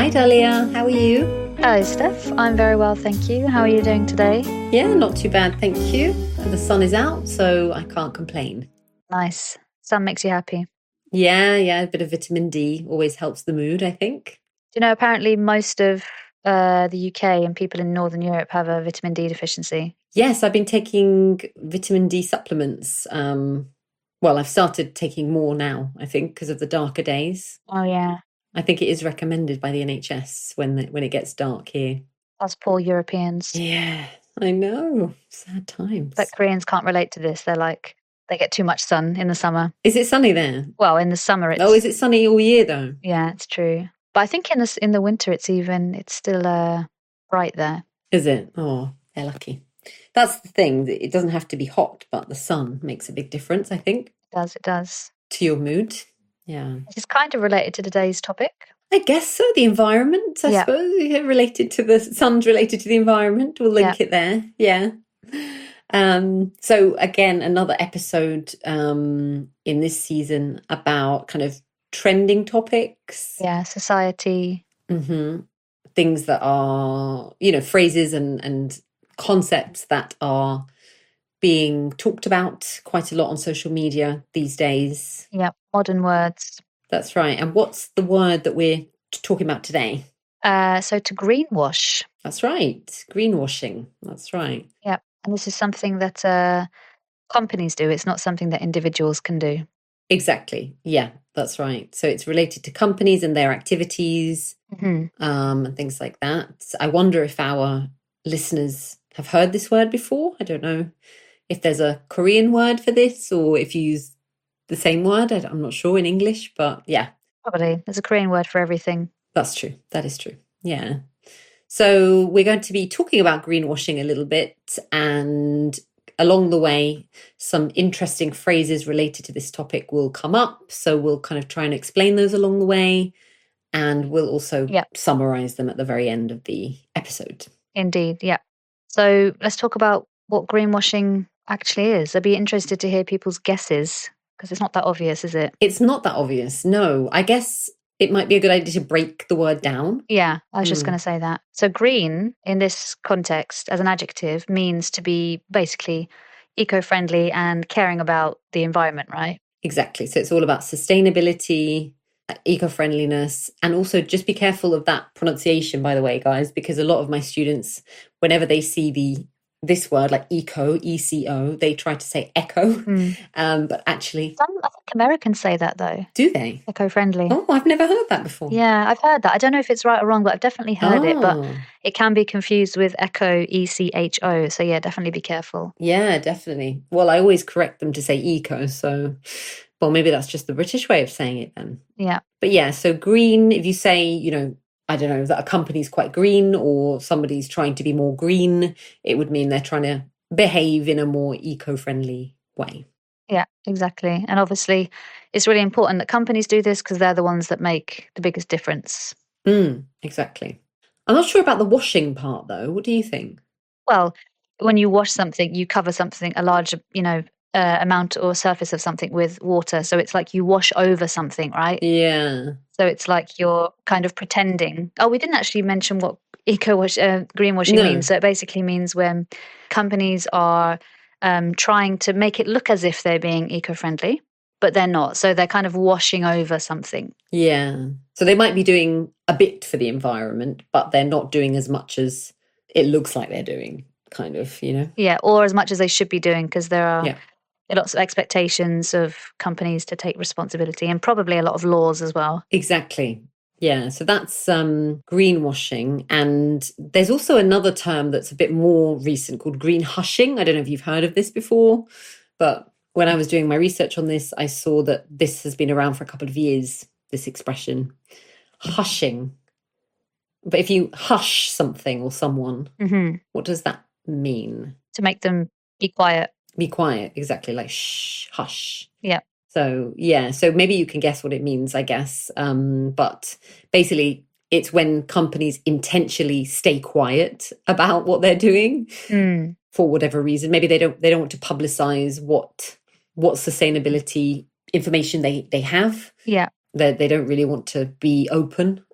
Hi Dahlia, how are you? Hello Steph, I'm very well, thank you. How are you doing today? Yeah, not too bad, thank you. The sun is out, so I can't complain. Nice. Sun makes you happy. Yeah, a bit of vitamin D always helps the mood, I think. Do you know, apparently most of the UK and people in Northern Europe have a vitamin D deficiency. Yes, I've been taking vitamin D supplements. I've started taking more now, I think, because of the darker days. Oh yeah. I think it is recommended by the NHS when it gets dark here. Us poor Europeans. Yeah, I know. Sad times. But Koreans can't relate to this. They get too much sun in the summer. Is it sunny there? Well, in the summer it's... Oh, is it sunny all year though? Yeah, it's true. But I think in the winter it's still bright there. Is it? Oh, they're lucky. That's the thing. It doesn't have to be hot, but the sun makes a big difference, I think. It does. To your mood. Yeah. It's kind of related to today's topic. I guess so. The environment, I suppose. Related to the sun's related to the environment. We'll link it there. Yeah. So again, another episode in this season about kind of trending topics. Yeah, society. Mm-hmm. Things that are, phrases and concepts that are being talked about quite a lot on social media these days. Yeah, modern words. That's right. And what's the word that we're talking about today? So to greenwash. That's right. Greenwashing. That's right. Yeah. And this is something that companies do. It's not something that individuals can do. Exactly. Yeah, that's right. So it's related to companies and their activities and things like that. I wonder if our listeners have heard this word before. I don't know if there's a Korean word for this or if you use the same word. I'm not sure in English, but yeah. Probably. There's a Korean word for everything. That's true. That is true. Yeah. So we're going to be talking about greenwashing a little bit, and along the way, some interesting phrases related to this topic will come up. So we'll kind of try and explain those along the way, and we'll also summarize them at the very end of the episode. Indeed. Yeah. So let's talk about what greenwashing actually is. I'd be interested to hear people's guesses, because it's not that obvious, is it? It's not that obvious. No, I guess it might be a good idea to break the word down. Yeah, I was just going to say that. So green, in this context, as an adjective, means to be basically eco-friendly and caring about the environment, right? Exactly. So it's all about sustainability, eco-friendliness, and also just be careful of that pronunciation, by the way, guys, because a lot of my students, whenever they see this word like eco, E-C-O, they try to say echo, but actually... I think Americans say that though. Do they? Eco-friendly. Oh, I've never heard that before. Yeah, I've heard that. I don't know if it's right or wrong, but I've definitely heard it, but it can be confused with echo, E-C-H-O, so yeah, definitely be careful. Yeah, definitely. Well, I always correct them to say eco, so... Well, maybe that's just the British way of saying it then. Yeah. But yeah, so green, if you say, I don't know, that a company's quite green or somebody's trying to be more green, it would mean they're trying to behave in a more eco-friendly way. Yeah, exactly. And obviously, it's really important that companies do this because they're the ones that make the biggest difference. Exactly. I'm not sure about the washing part, though. What do you think? Well, when you wash something, you cover something, a large, amount or surface of something with water. So it's like you wash over something, right? Yeah. So it's like you're kind of pretending. Oh, we didn't actually mention what greenwashing means. So it basically means when companies are trying to make it look as if they're being eco-friendly, but they're not. So they're kind of washing over something. Yeah. So they might be doing a bit for the environment, but they're not doing as much as it looks like they're doing, kind of, Yeah, or as much as they should be doing, because there are lots of expectations of companies to take responsibility and probably a lot of laws as well. Exactly. Yeah, so that's greenwashing. And there's also another term that's a bit more recent called green hushing. I don't know if you've heard of this before, but when I was doing my research on this, I saw that this has been around for a couple of years, this expression, hushing. But if you hush something or someone, what does that mean? To make them be quiet. Be quiet, exactly, like shh, hush. Yeah. So, so maybe you can guess what it means, I guess. But basically, it's when companies intentionally stay quiet about what they're doing for whatever reason. Maybe they don't want to publicize what sustainability information they have. Yeah. They don't really want to be open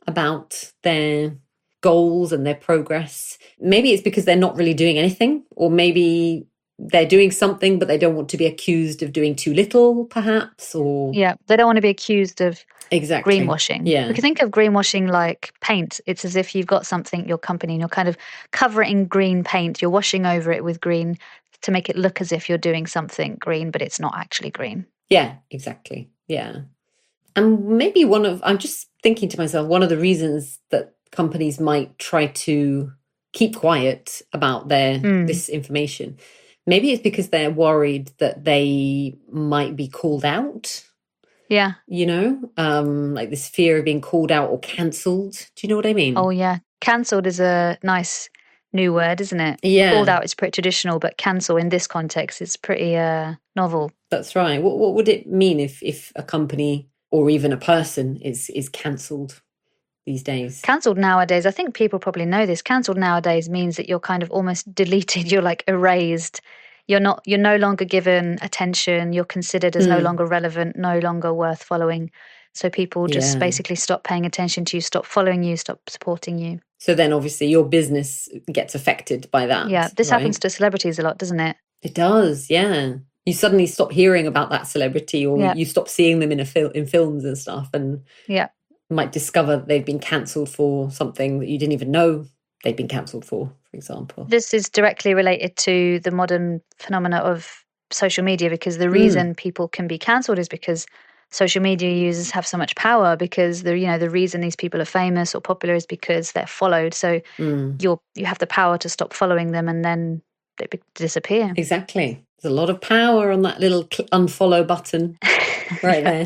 about their goals and their progress. Maybe it's because they're not really doing anything, or maybe they're doing something, but they don't want to be accused of doing too little, perhaps, or... Yeah, they don't want to be accused of exactly greenwashing. Yeah. We can think of greenwashing like paint. It's as if you've got something, your company, and you're kind of covering it in green paint. You're washing over it with green to make it look as if you're doing something green, but it's not actually green. Yeah, exactly. Yeah. And maybe I'm just thinking to myself, one of the reasons that companies might try to keep quiet about this information, maybe it's because they're worried that they might be called out. Yeah. You know, like this fear of being called out or cancelled. Do you know what I mean? Oh, yeah. Cancelled is a nice new word, isn't it? Yeah. Called out is pretty traditional, but cancel in this context is pretty novel. That's right. What would it mean if a company or even a person is cancelled these days? Cancelled nowadays, I think people probably know this. Cancelled nowadays means that you're kind of almost deleted. You're like erased. You're no longer given attention. You're considered as no longer relevant, no longer worth following. So people just basically stop paying attention to you, stop following you, stop supporting you. So then obviously your business gets affected by that. Yeah, this happens to celebrities a lot, doesn't it? It does, yeah. You suddenly stop hearing about that celebrity, or you stop seeing them in films and stuff, and might discover they've been cancelled for something that you didn't even know they've been cancelled for example. This is directly related to the modern phenomena of social media, because the reason people can be cancelled is because social media users have so much power, because the reason these people are famous or popular is because they're followed. So you have the power to stop following them, and then they disappear. Exactly. There's a lot of power on that little unfollow button right there.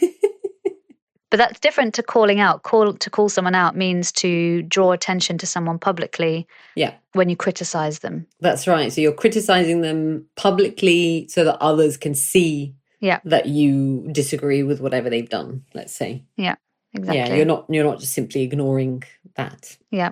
But that's different to calling out. To call someone out means to draw attention to someone publicly. Yeah. When you criticize them. That's right. So you're criticizing them publicly so that others can see that you disagree with whatever they've done, let's say. Yeah, exactly. Yeah, you're not just simply ignoring that. Yeah.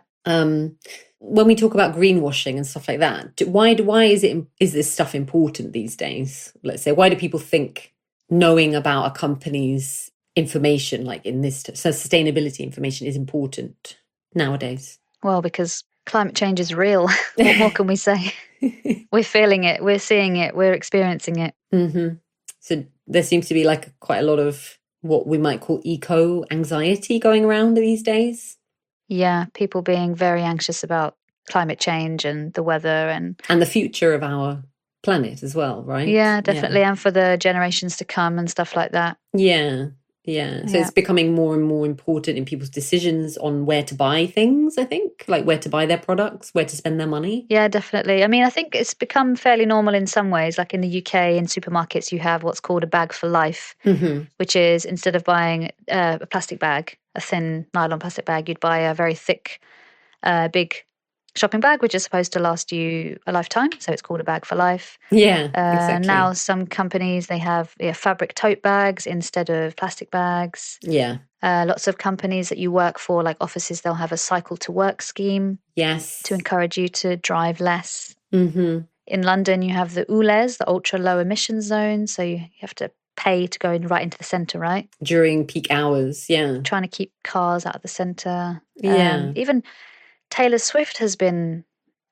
When we talk about greenwashing and stuff like that, why is this stuff important these days? Let's say, why do people think knowing about a company's information, like in this sustainability information, is important nowadays? Well, because climate change is real. What more can we say? We're feeling it, we're seeing it, we're experiencing it. Mm-hmm. So there seems to be like quite a lot of what we might call eco anxiety going around these days. Yeah, people being very anxious about climate change and the weather and the future of our planet as well, right? Yeah, definitely. And for the generations to come and stuff like that. Yeah. So it's becoming more and more important in people's decisions on where to buy things, I think, like where to buy their products, where to spend their money. Yeah, definitely. I mean, I think it's become fairly normal in some ways. Like in the UK, in supermarkets, you have what's called a bag for life, which is instead of buying a plastic bag, a thin nylon plastic bag, you'd buy a very thick, big shopping bag, which is supposed to last you a lifetime. So it's called a bag for life. Yeah, exactly. Now some companies, they have fabric tote bags instead of plastic bags. Yeah. Lots of companies that you work for, like offices, they'll have a cycle to work scheme. Yes. To encourage you to drive less. Mm-hmm. In London, you have the ULEZ, the ultra low emission zone. So you have to pay to go right into the centre, right? During peak hours, yeah. Trying to keep cars out of the centre. Yeah. Even Taylor Swift has been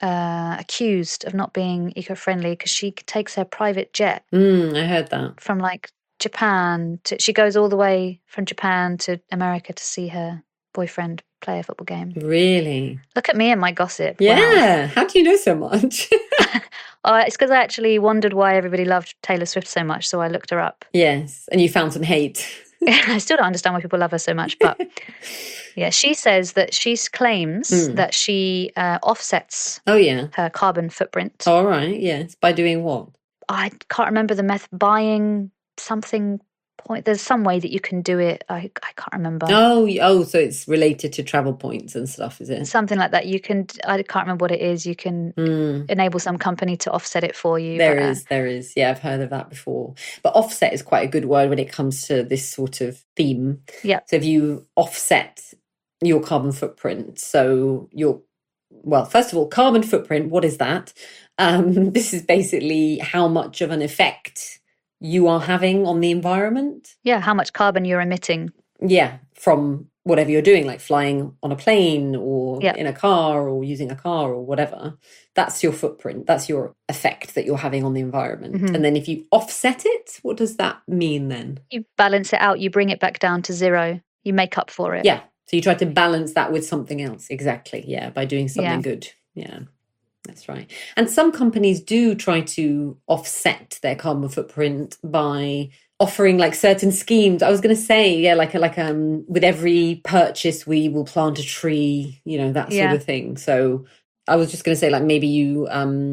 accused of not being eco-friendly because she takes her private jet. I heard that. From like Japan. She goes all the way from Japan to America to see her boyfriend play a football game. Really? Look at me and my gossip. Yeah. Wow. How do you know so much? It's because I actually wondered why everybody loved Taylor Swift so much, so I looked her up. Yes, and you found some hate. I still don't understand why people love her so much, but yeah, she says that she claims that she offsets her carbon footprint. All right, yes. By doing what? I can't remember the method. Buying something. There's some way that you can do it. I can't remember. Oh, so it's related to travel points and stuff, is it? Something like that. You can. I can't remember what it is. You can enable some company to offset it for you. There is. Yeah, I've heard of that before. But offset is quite a good word when it comes to this sort of theme. Yeah. So if you offset your carbon footprint, so first of all, carbon footprint. What is that? This is basically how much of an effect you are having on the environment. Yeah, how much carbon you're emitting. Yeah, from whatever you're doing, like flying on a plane or in a car or using a car or whatever. That's your footprint. That's your effect that you're having on the environment. Mm-hmm. And then if you offset it, what does that mean then? You balance it out. You bring it back down to zero. You make up for it. Yeah. So you try to balance that with something else. Exactly. Yeah. By doing something good. Yeah. That's right. And some companies do try to offset their carbon footprint by offering like certain schemes. I was going to say, like with every purchase, we will plant a tree, that sort of thing. So I was just going to say, like, maybe you,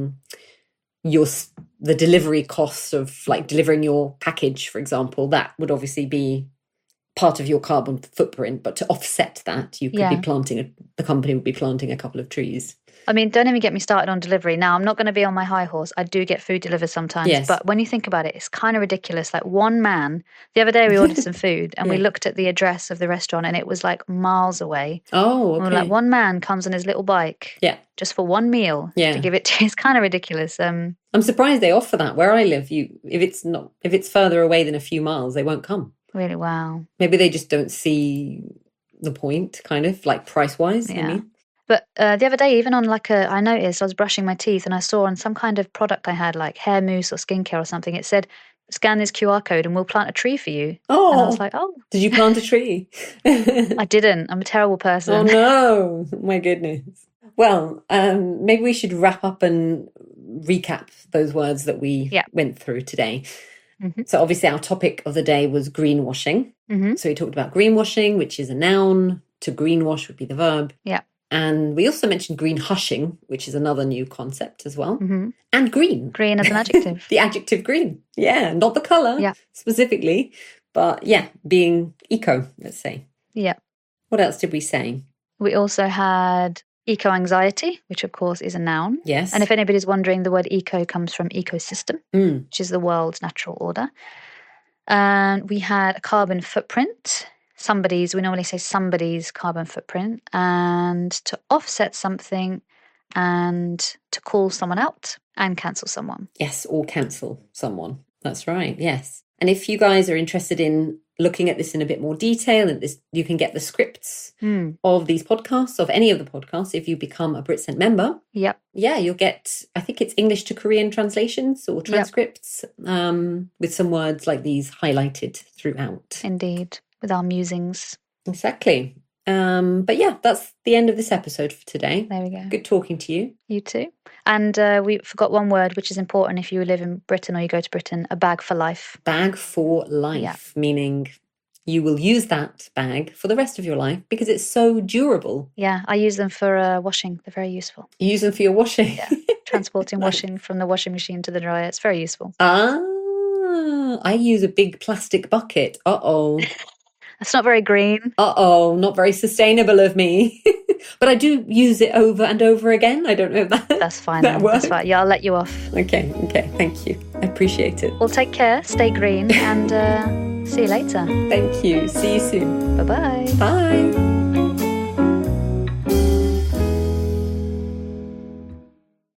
the delivery cost of like delivering your package, for example, that would obviously be part of your carbon footprint. But to offset that, you could be the company would be planting a couple of trees. I mean, don't even get me started on delivery. Now, I'm not going to be on my high horse. I do get food delivered sometimes. But when you think about it, it's kind of ridiculous. Like one man, the other day we ordered some food and we looked at the address of the restaurant and it was like miles away. Oh, okay. And we're like, one man comes on his little bike just for one meal to give it to. It's kind of ridiculous. I'm surprised they offer that. Where I live, if it's further away than a few miles, they won't come. Really? Wow. Maybe they just don't see the point, kind of, like price-wise, I mean. But the other day, even on I noticed I was brushing my teeth and I saw on some kind of product I had, like hair mousse or skincare or something, it said, scan this QR code and we'll plant a tree for you. Oh. And I was like, oh. Did you plant a tree? I didn't. I'm a terrible person. Oh, no. My goodness. Well, maybe we should wrap up and recap those words that we went through today. Mm-hmm. So obviously our topic of the day was greenwashing. Mm-hmm. So we talked about greenwashing, which is a noun. To greenwash would be the verb. Yeah. And we also mentioned green hushing, which is another new concept as well. Mm-hmm. And green. Green as an adjective. The adjective green. Yeah, not the colour specifically, but being eco, let's say. Yeah. What else did we say? We also had eco-anxiety, which of course is a noun. Yes. And if anybody's wondering, the word eco comes from ecosystem, which is the world's natural order. And we had a carbon footprint. We normally say somebody's carbon footprint, and to offset something and to call someone out and cancel someone. Yes, or cancel someone. That's right, yes. And if you guys are interested in looking at this in a bit more detail, and you can get the scripts of these podcasts, of any of the podcasts, if you become a BritSent member. Yep. Yeah, you'll get, I think it's English to Korean translations or transcripts with some words like these highlighted throughout. Indeed. With our musings. Exactly. But yeah, that's the end of this episode for today. There we go. Good talking to you. You too. And we forgot one word, which is important if you live in Britain or you go to Britain, a bag for life. Bag for life, meaning you will use that bag for the rest of your life because it's so durable. Yeah, I use them for washing. They're very useful. You use them for your washing? Yeah, transporting washing from the washing machine to the dryer. It's very useful. I use a big plastic bucket. Uh-oh. That's not very green. Uh-oh, not very sustainable of me. But I do use it over and over again. I don't know if that's fine. That works. That's fine. Yeah, I'll let you off. Okay. Thank you. I appreciate it. Well, take care. Stay green and see you later. Thank you. See you soon. Bye-bye. Bye.